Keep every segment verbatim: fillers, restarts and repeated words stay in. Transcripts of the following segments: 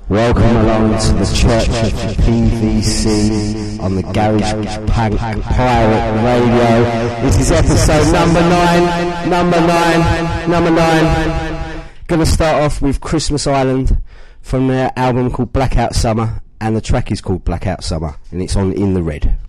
Welcome along to the Church of P V C on the Garage Punk Pirate Radio. This is episode number nine, number nine, number nine. Gonna start off with Christmas Island from their album called Blackout Summer, and the track is called Blackout Summer, and it's on In the Red.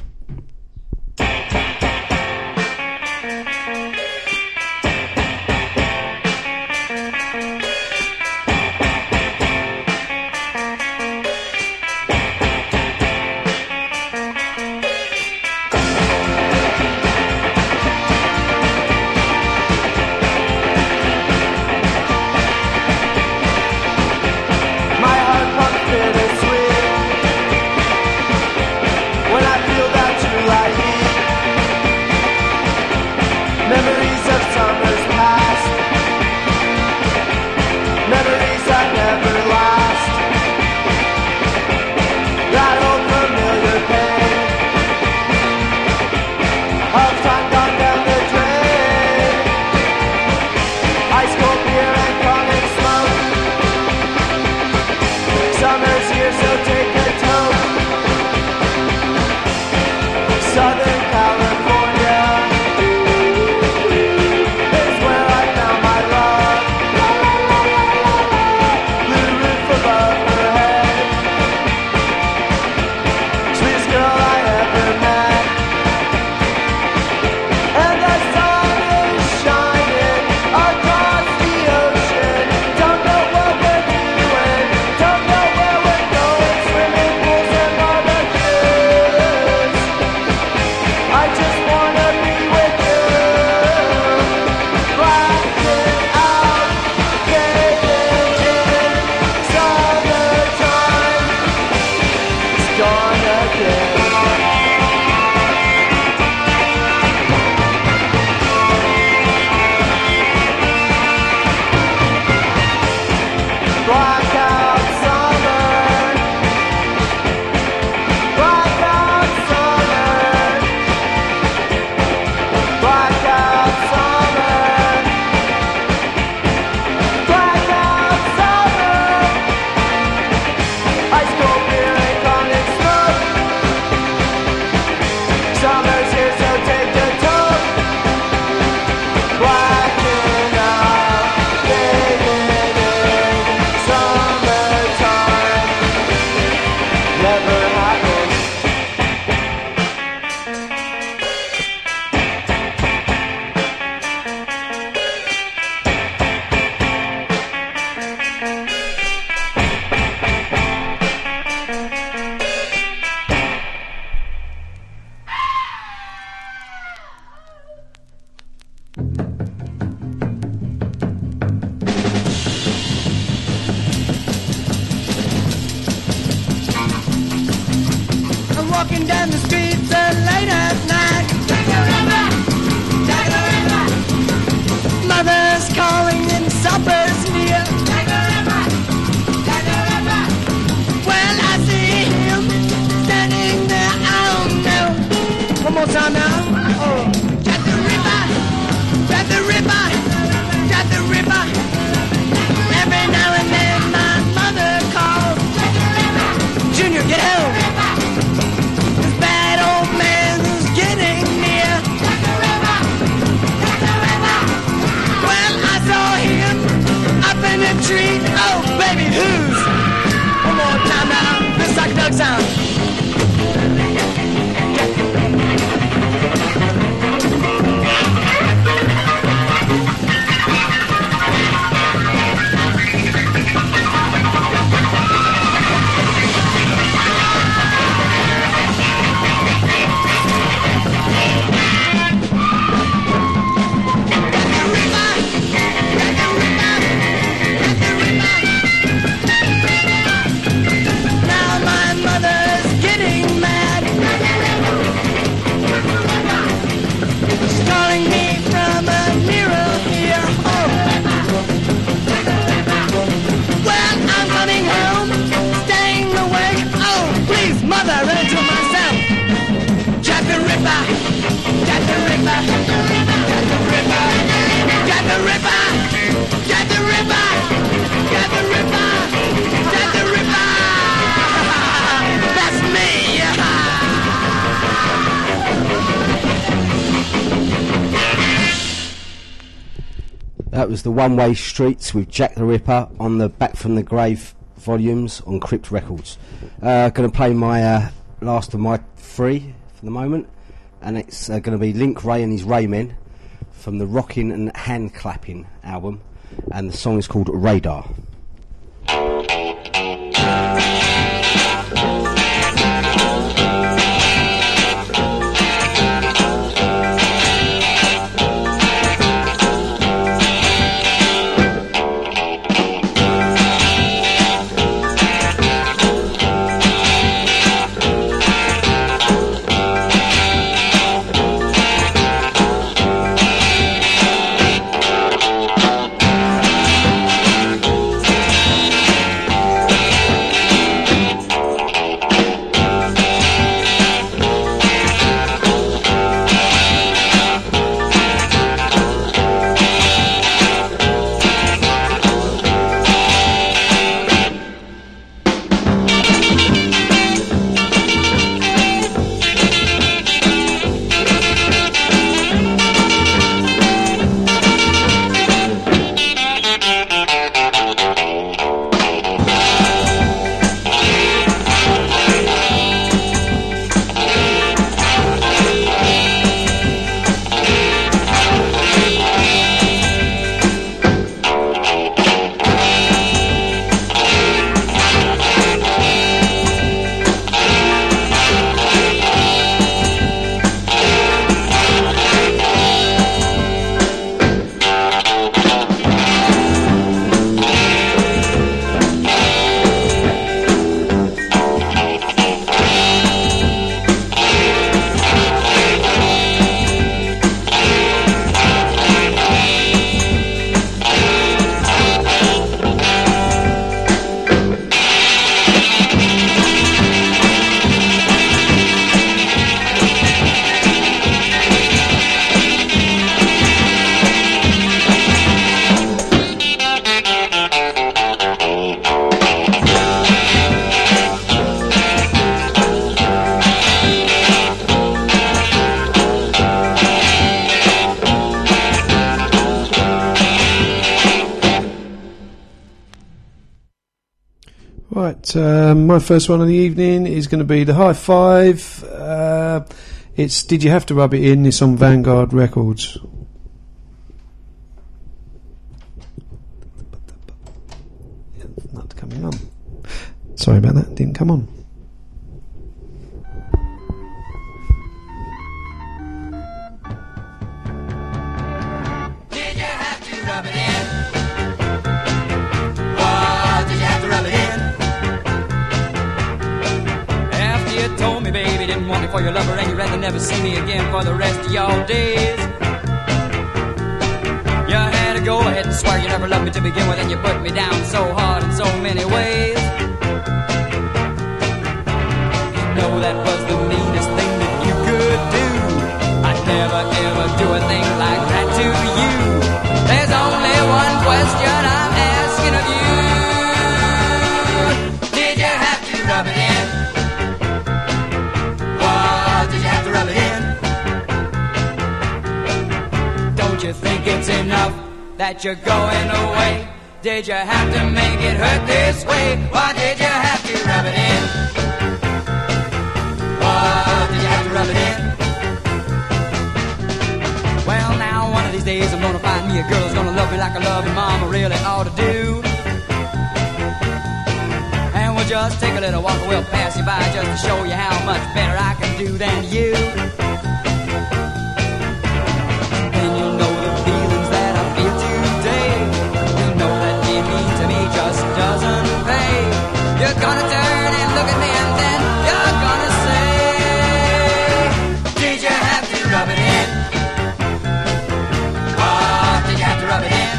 Sound. that was the One Way Streets with Jack the Ripper on the Back from the Grave volumes on Crypt Records. Uh, going to play my uh, last of my three for the moment, and it's uh, going to be Link Wray and his Raymen from the Rockin' and Hand Clapping album, and the song is called Radar. Uh, my first one of the evening is going to be the High Five. Uh, it's Did You Have to Rub It In? It's on Vanguard Records. Not coming on. Sorry about that, didn't come on. Did you have to rub it in? Oh, did you have to rub it in? Told me, baby, didn't want me for your lover, and you'd rather never see me again for the rest of your days. You had to go ahead and swear you never loved me to begin with, and you put me down so hard in so many ways. You know that was the meanest thing that you could do. I'd never ever do a thing like that to you. There's only one question I'm asking of you. Did you have to rub it in? Don't you think it's enough that you're going away? Did you have to make it hurt this way? Or did you have to rub it in? Or did you have to rub it in? Well, now one of these days I'm gonna find me a girl who's gonna love me like I love my mama really ought to do. And we'll just take a little walk and we'll pass you by just to show you how much better I can do than you. And you know the feelings that I feel today. You know that being mean to me just doesn't pay. You're gonna turn and look at me and then you're gonna say, did you have to rub it in? Oh, did you have to rub it in?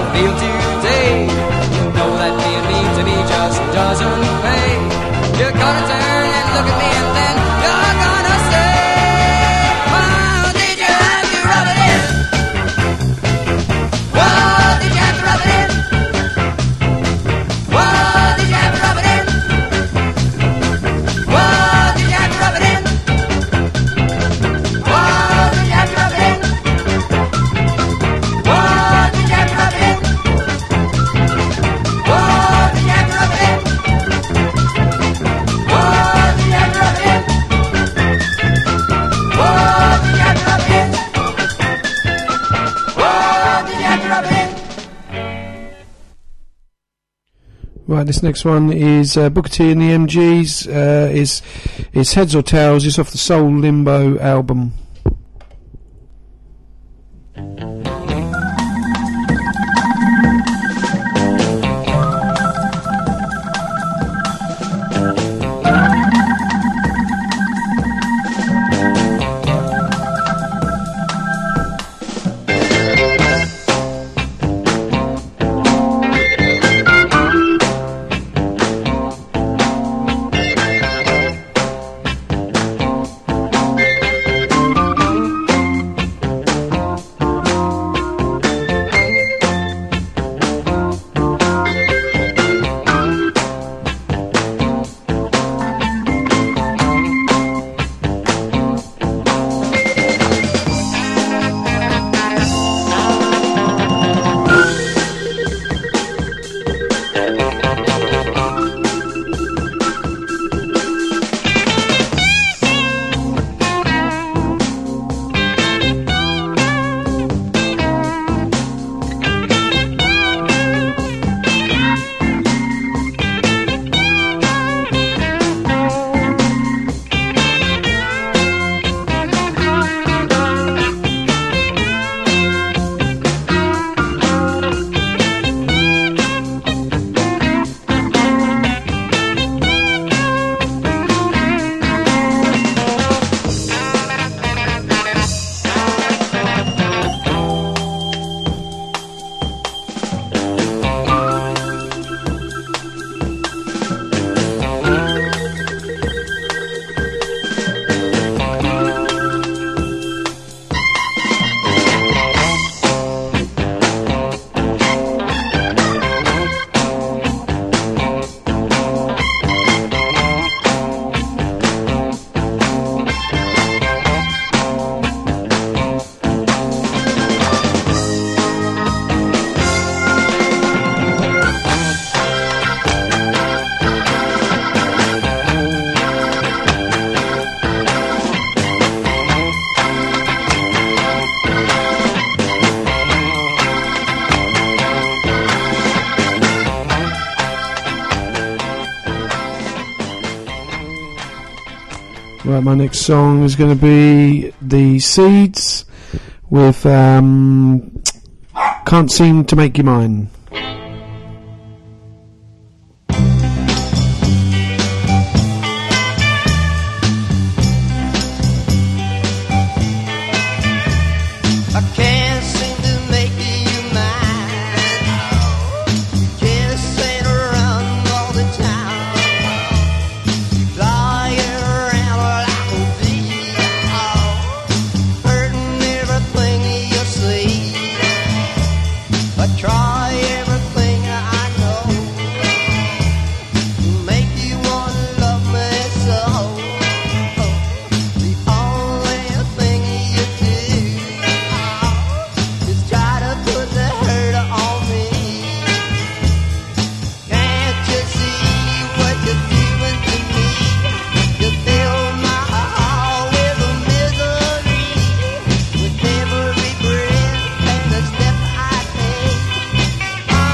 feel today. You know that being mean to me just doesn't pay. You're gonna turn and look at me and then you're gonna say, oh, did you have to rub it in? Whoa, did you have to rub it in? Whoa, did you have to rub it in? Whoa, did you have to rub it in? Whoa, did you have to rub it in? Whoa, did you have to rub it in? Whoa, did you have to rub it in? Whoa, did you have to rub it in? Whoa, did you have to rub it in? Whoa, did you have to rub it in? Right, this next one is uh, Booker T and the M Gs. Uh, is is Heads or Tails? It's off the Soul Limbo album. Right, my next song is going to be The Seeds with um, Can't Seem to Make You Mine. I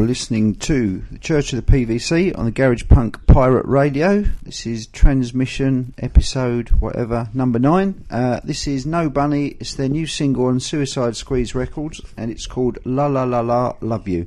listening to the Church of the P V C on the Garage Punk Pirate Radio. This is transmission episode whatever number nine. Uh, this is No Bunny. It's their new single on Suicide Squeeze Records, and it's called La La La La Love You.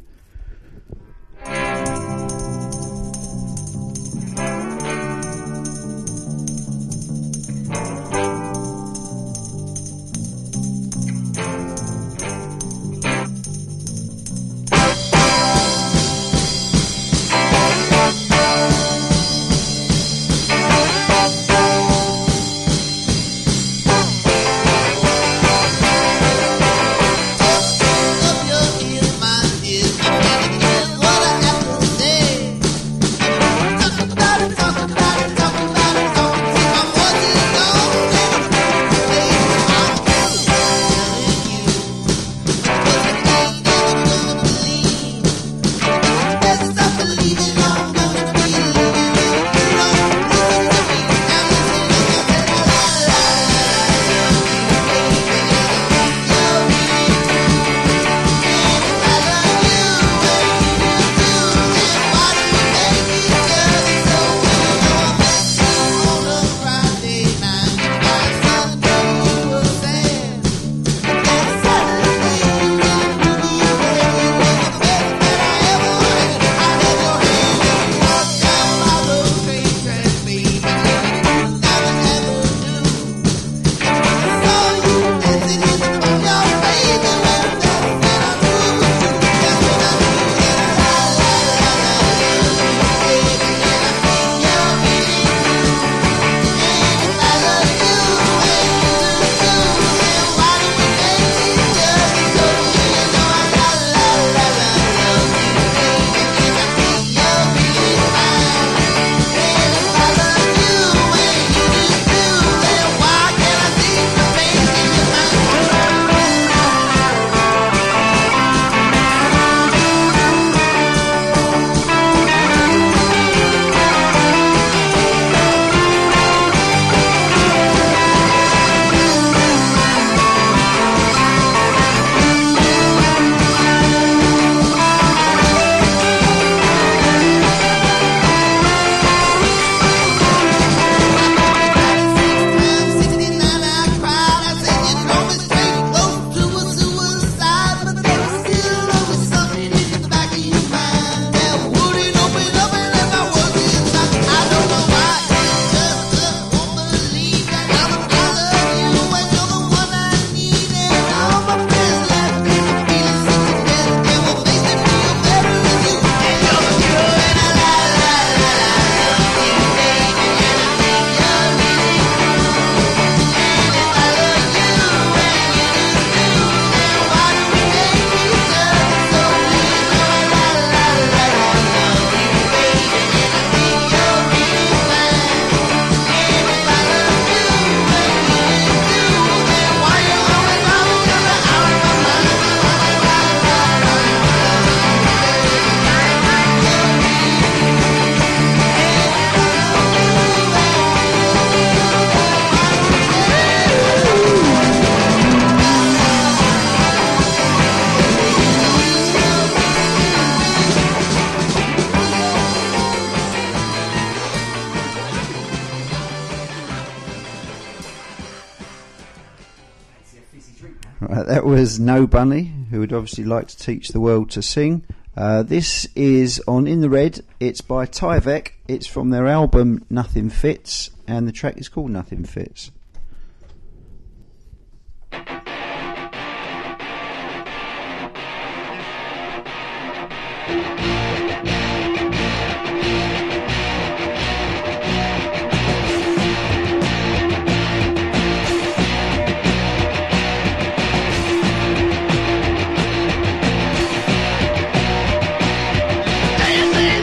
Right, that was No Bunny, who would obviously like to teach the world to sing. Uh, this is on In the Red. It's by Tyvek. It's from their album Nothing Fits, and the track is called Nothing Fits.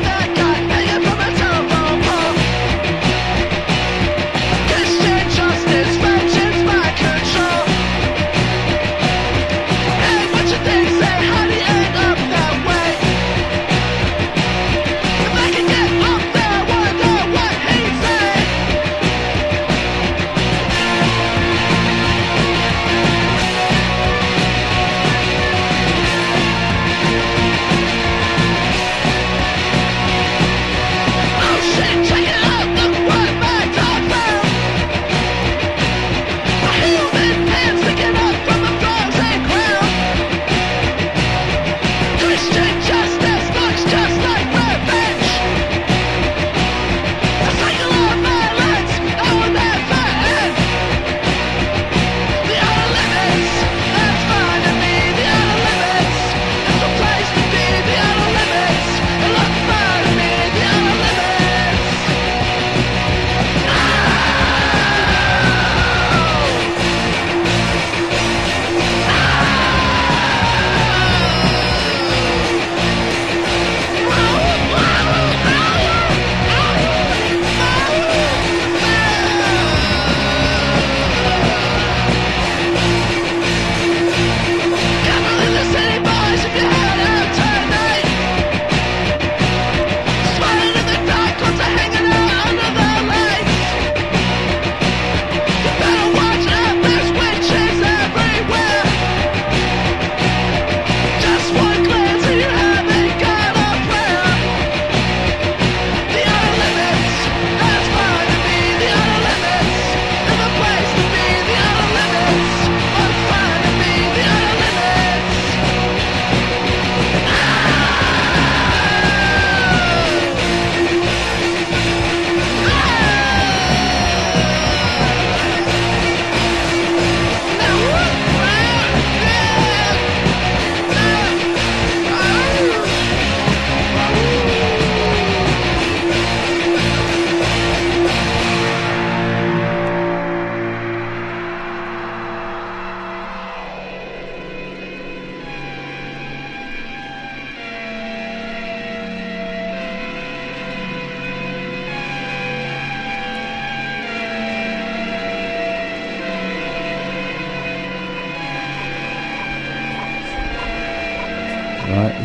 Just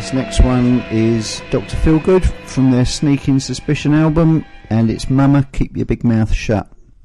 This next one is Doctor Feelgood from their Sneaking Suspicion album, and it's Mama Keep Your Big Mouth Shut.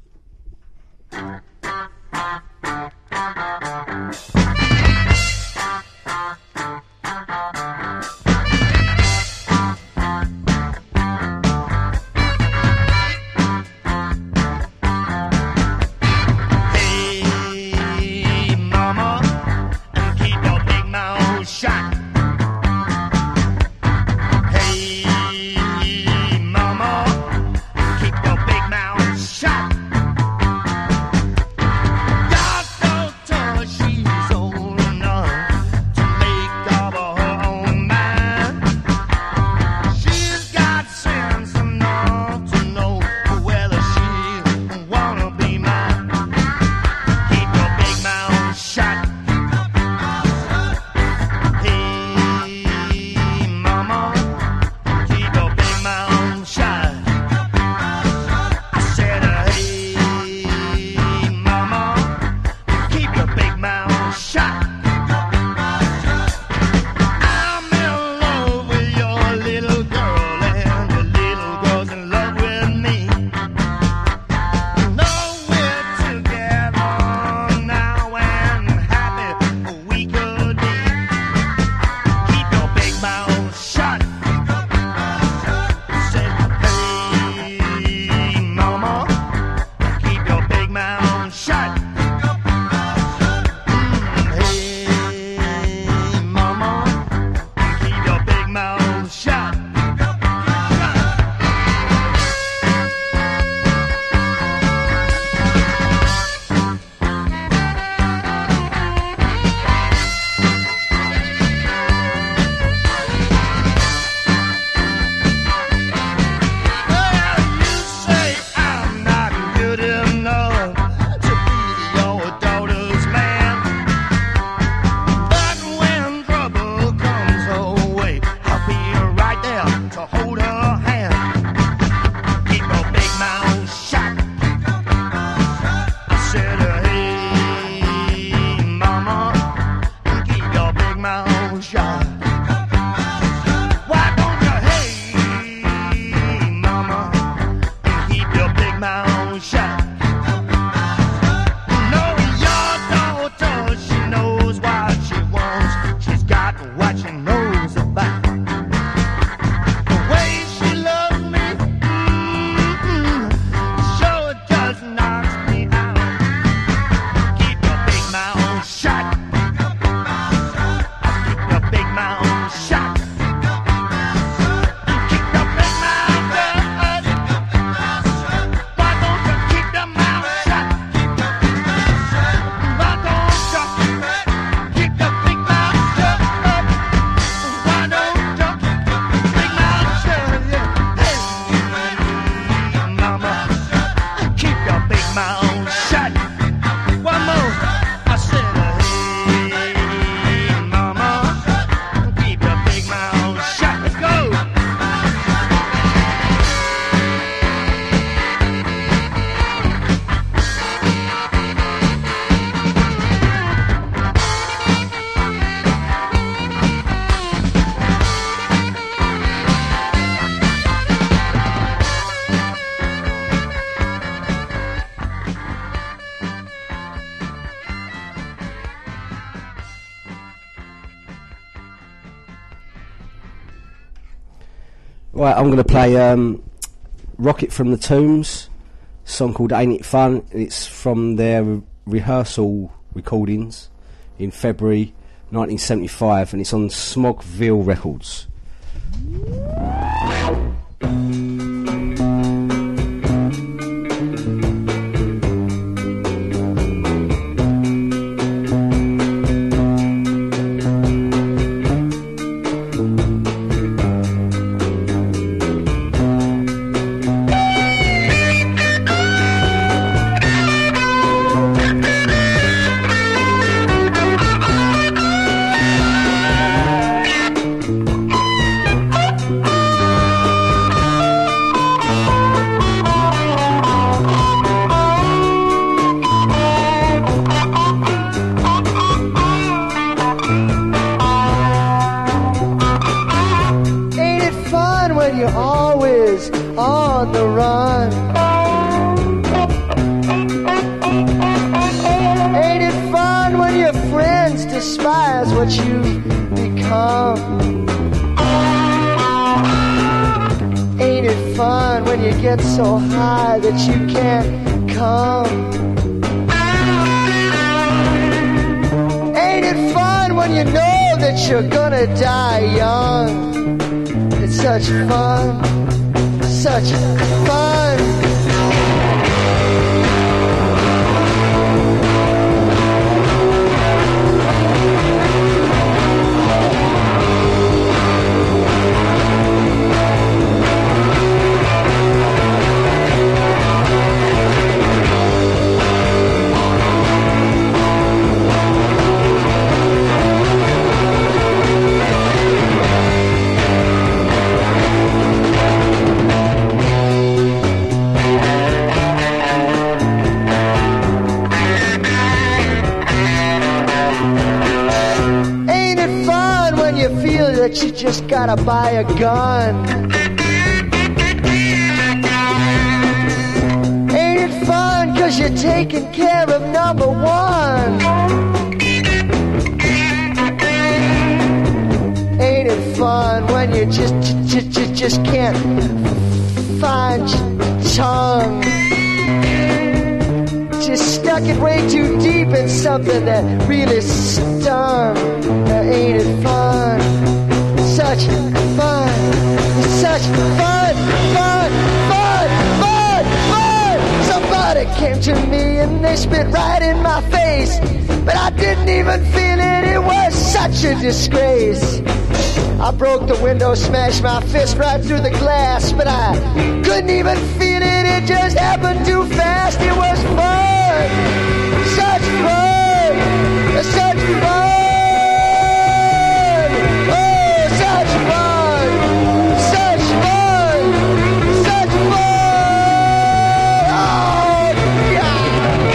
Right, I'm going to play um, Rocket from the Tombs, a song called Ain't It Fun. It's from their re- rehearsal recordings in February nineteen seventy-five, and it's on Smogville Records. Thank you. fun when you're always on the run? Ain't it fun when your friends despise what you become? Ain't it fun when you get so high that you can't come? Ain't it fun when you know that you're gonna die young? It's such fun, such fun. That you just gotta buy a gun. Ain't it fun cause you're taking care of number one? Ain't it fun when you just, just, just, just can't find your tongue? Just stuck it way too deep in something that really stung. Now ain't it fun? Such fun, such fun, fun, fun, fun, fun. Somebody came to me and they spit right in my face, but I didn't even feel it, it was such a disgrace. I broke the window, smashed my fist right through the glass, but I couldn't even feel it, it just happened too fast. It was fun, such fun, such fun. Such fun, such fun, such fun. Oh, God.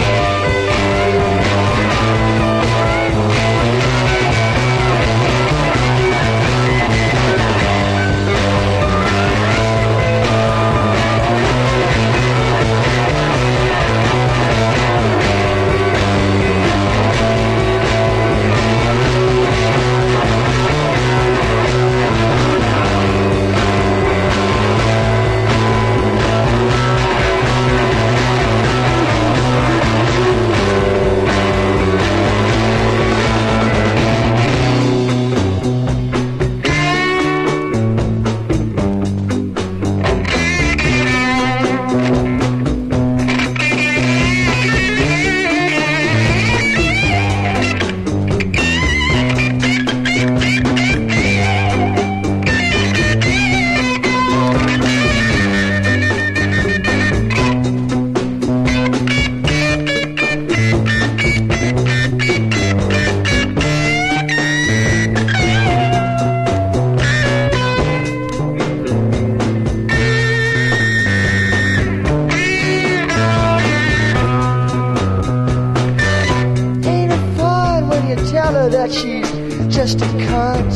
That she's just a cunt.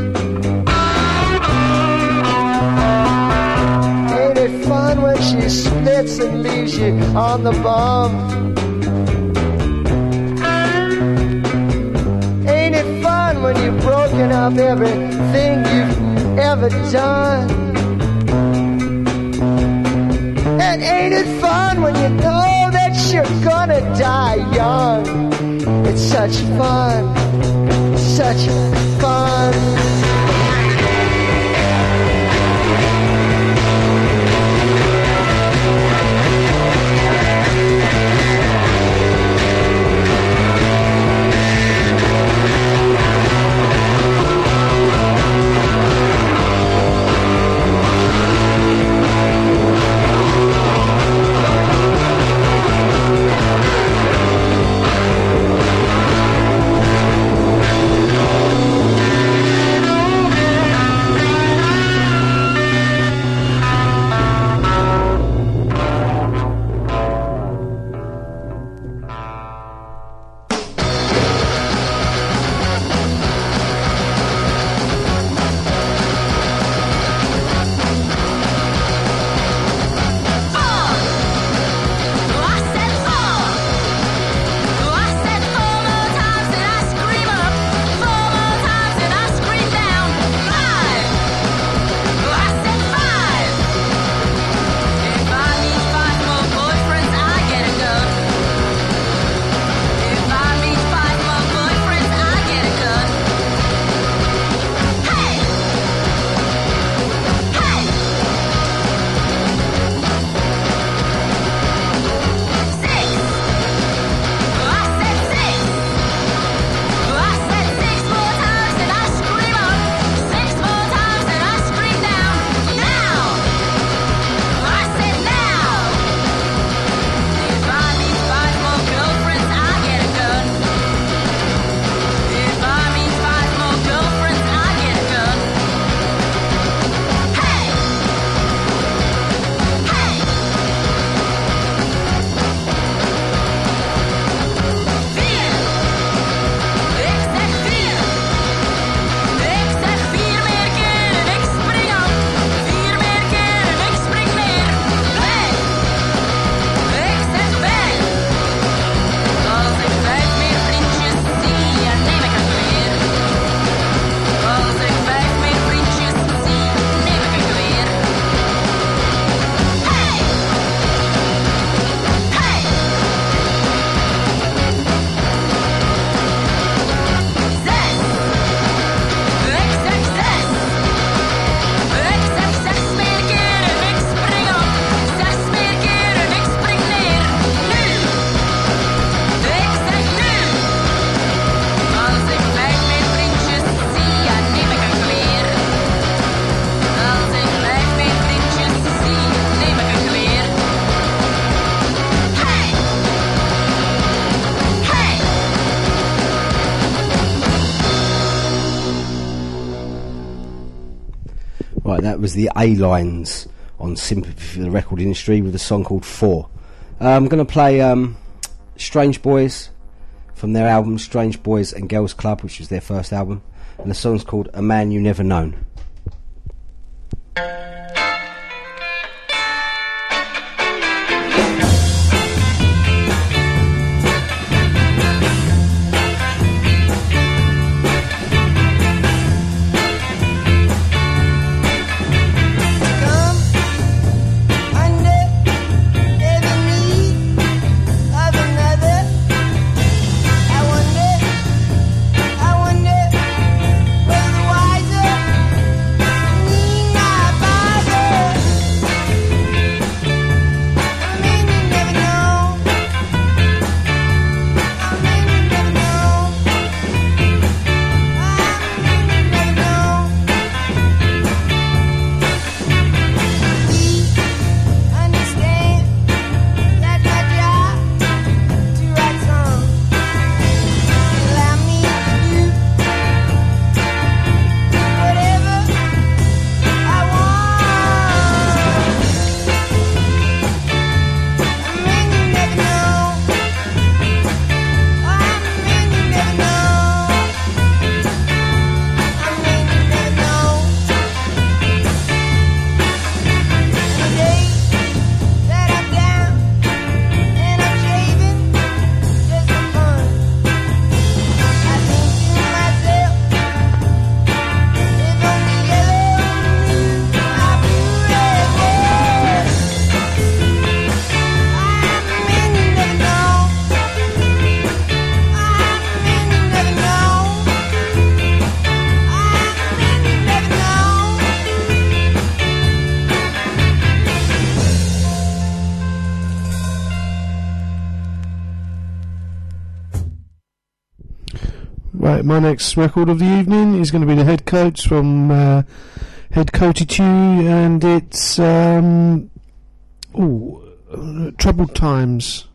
Ain't it fun when she splits and leaves you on the bum? Ain't it fun when you've broken up everything you've ever done? And ain't it fun when you know that you're gonna die young? It's such fun, such fun. Right, that was the A-Lines on Sympathy for the Record Industry with a song called Four. Uh, I'm going to play um, Strange Boys from their album Strange Boys and Girls Club, which was their first album, and the song's called A Man You Never Known. Right, my next record of the evening is going to be the Head Coats from uh, Head Coatitude, and it's um, ooh, uh, Troubled Times.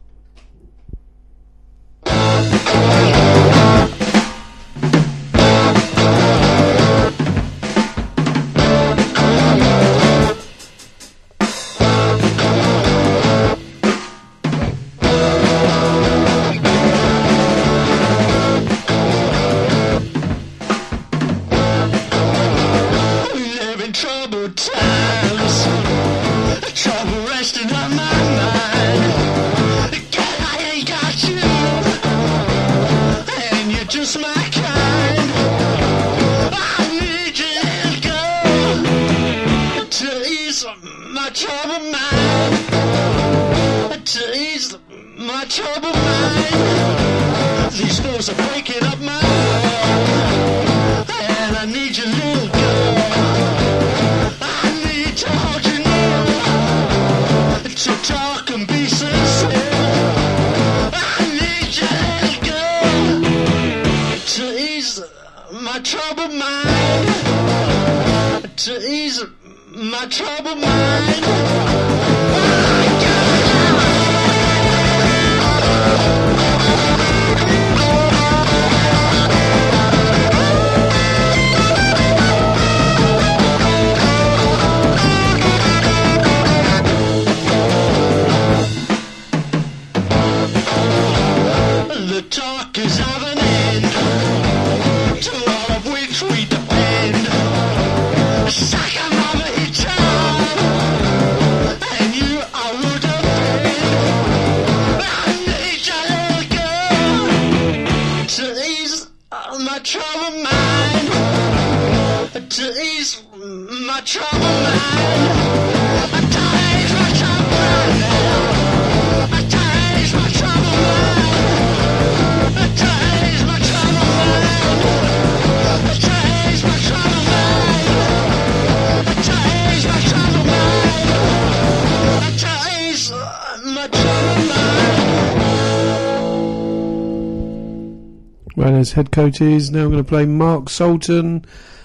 Well, as Head Coat is now going to play Mark Sultan.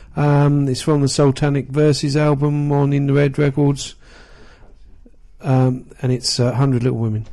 Um, it's from the Sultanic Verses album on In the Red Records, um, and it's uh, one hundred Little Women.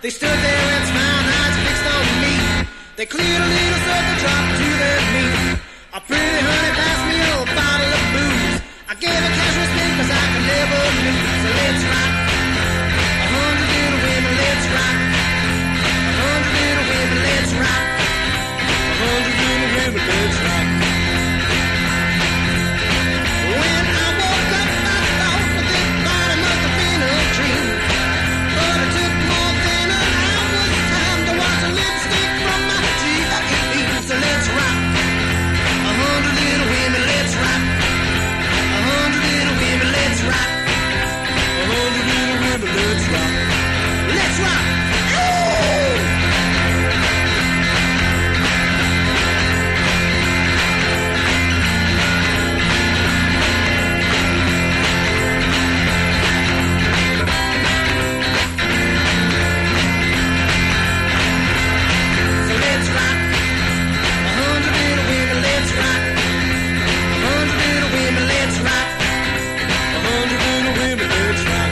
They stood there and smiled, eyes fixed on me. They cleared a little circle, dropped to their knees. A pretty honey passed me a bottle of booze. I gave her casual spin cause I could never lose. So let's rock. A hundred little women, let's rock. A hundred little women, let's rock. A hundred little women, let's rock. When I woke up, I thought that this body must have been a dream. But it took more than an hour's time to wash the lipstick from my teeth. I can feel, so let's rock. A hundred little women, let's rock. A hundred little women, let's rock. A hundred little women, let's rock. Let's rock. Ooh! So let's rock. A hundred little women, let's rock. A hundred little women, let's rock. A hundred little women, let's rock.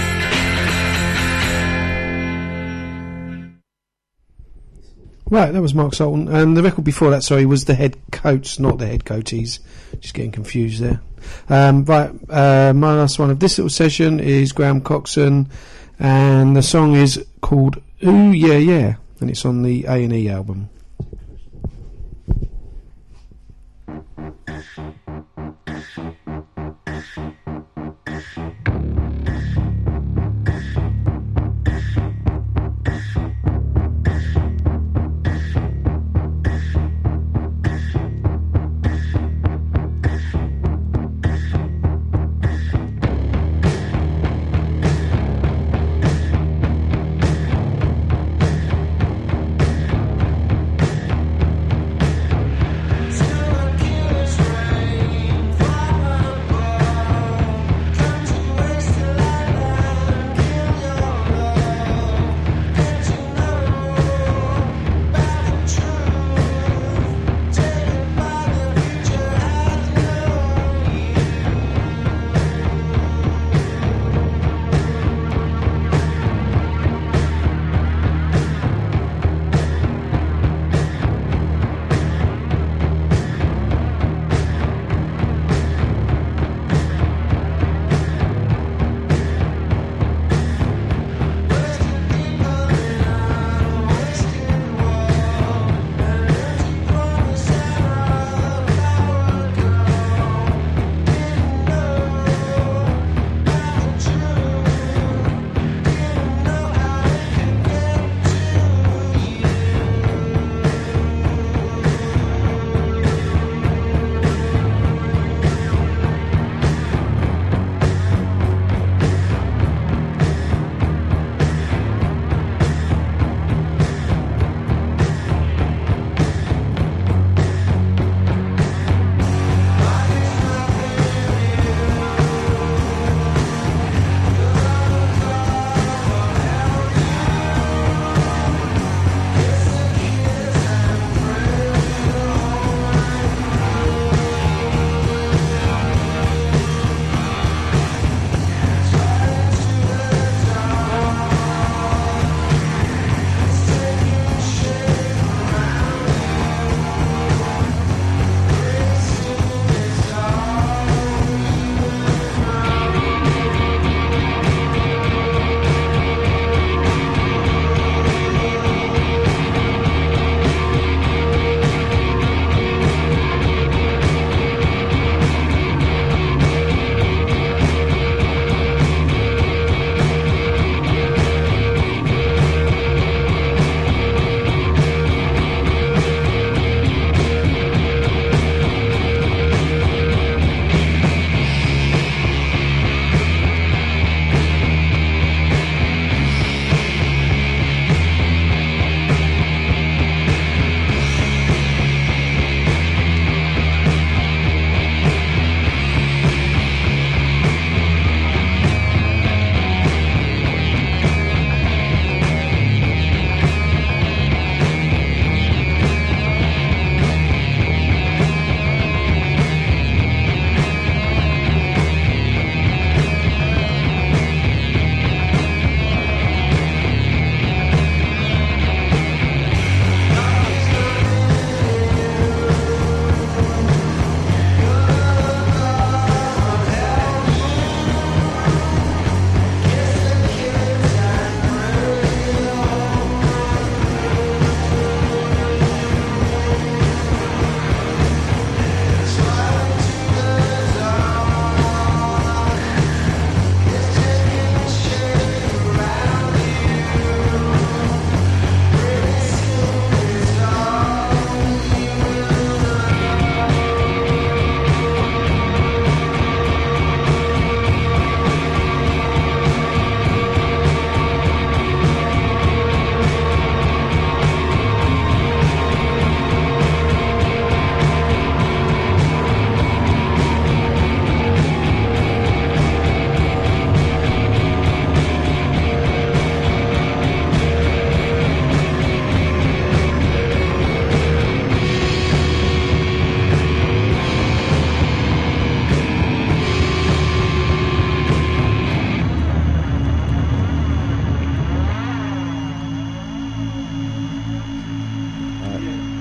Right, that was Mark Sultan, and the record before that, sorry, was the Head Coats, not the Head Coaties. Just getting confused there. Um, right, uh, my last one of this little session is Graham Coxon, and the song is called Ooh Yeah Yeah, and it's on the A and E album. Ooh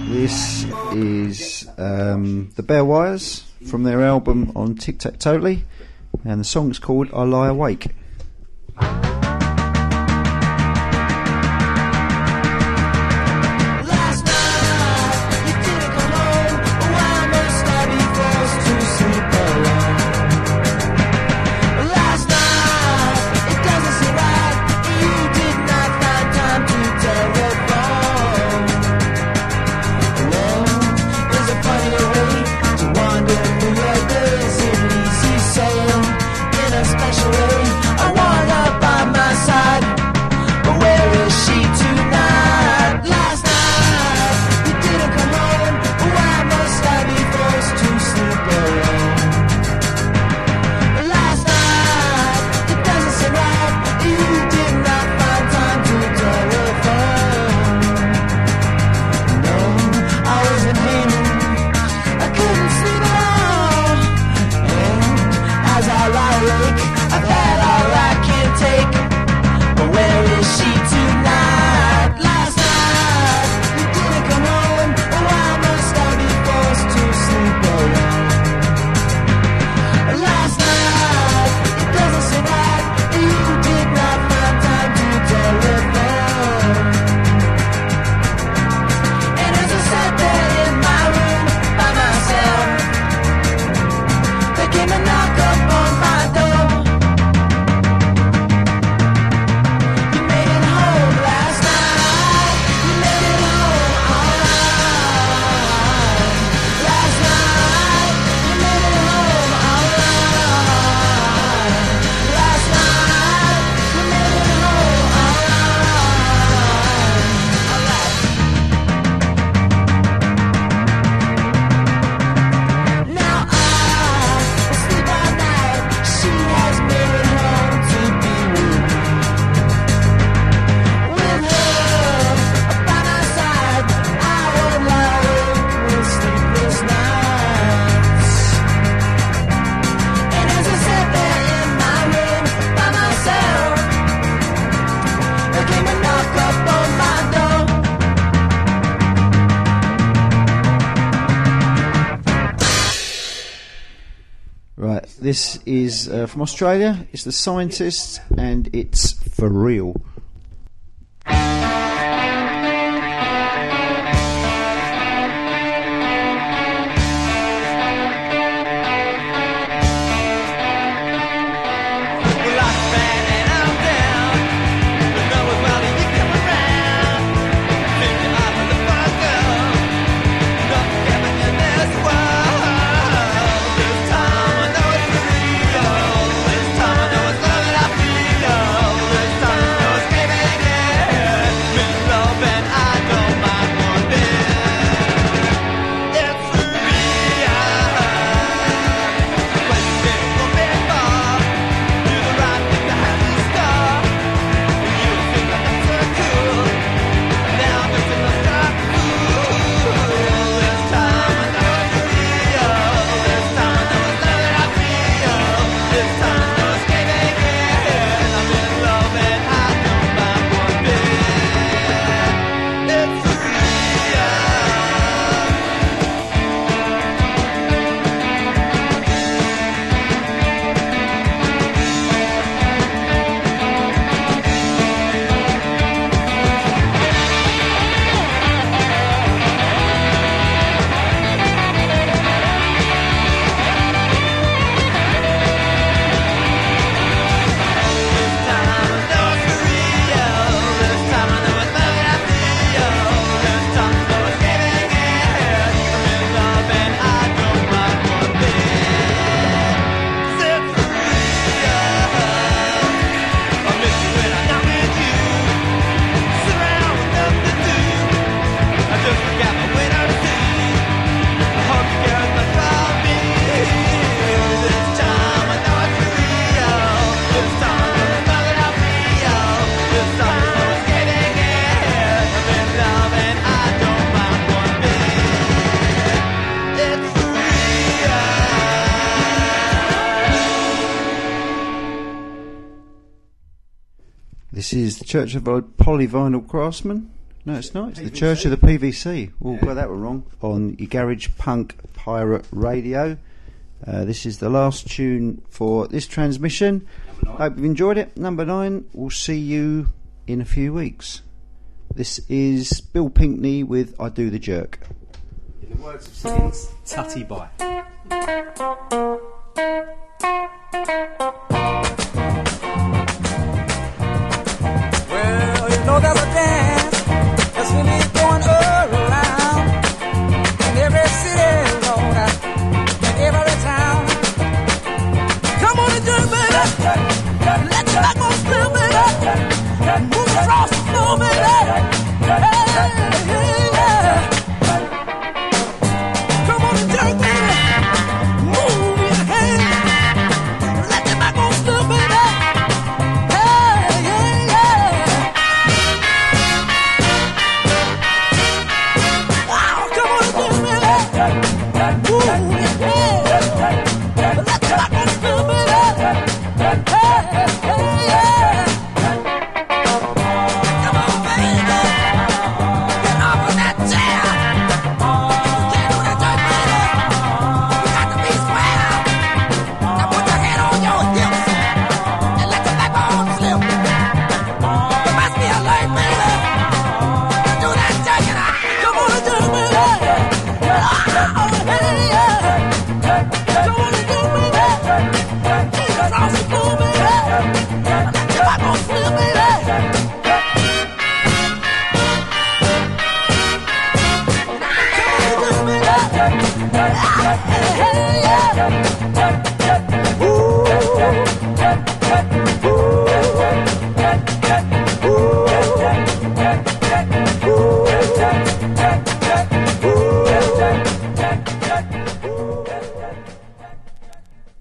This is um, the Bare Wires from their album on Tic Tac Totally, and the song's called I Lie Awake. This is uh, from Australia. It's The Scientists, and it's For Real. This is the Church of Polyvinyl Craftsman, No, it's not. It's the Church of the P V C. Oh, got that one wrong. On your Garage Punk Pirate Radio. Uh, this is the last tune for this transmission. Hope you've enjoyed it. Number nine. We'll see you in a few weeks. This is Bill Pinkney with I Do the Jerk. In the words of Simmons, tutty bye. Well, you know there's a dance that's really going around in every city, Lord, in every town. Come on and do it, baby. Let your back on still, baby. Move across the floor, baby. Hey, hey, yeah. Come on and jerk, baby. Move your hands. Let your back on still, baby. Hey, yeah, yeah. Wow, come on and do it, baby. Move your hands. Let your back on still, baby. Hey, hey, yeah. Come on, baby. Get off of that chair. You can't do that dirt, baby. You got to be square. Now put your head on your hips and let your backbone slip. You must be alert, baby. Do that jerking. Come on and do it, baby. Oh, hey, yeah. Come on and do it, baby. Keep across the floor, baby. Let your backbone slip, baby. Come on and do it, baby.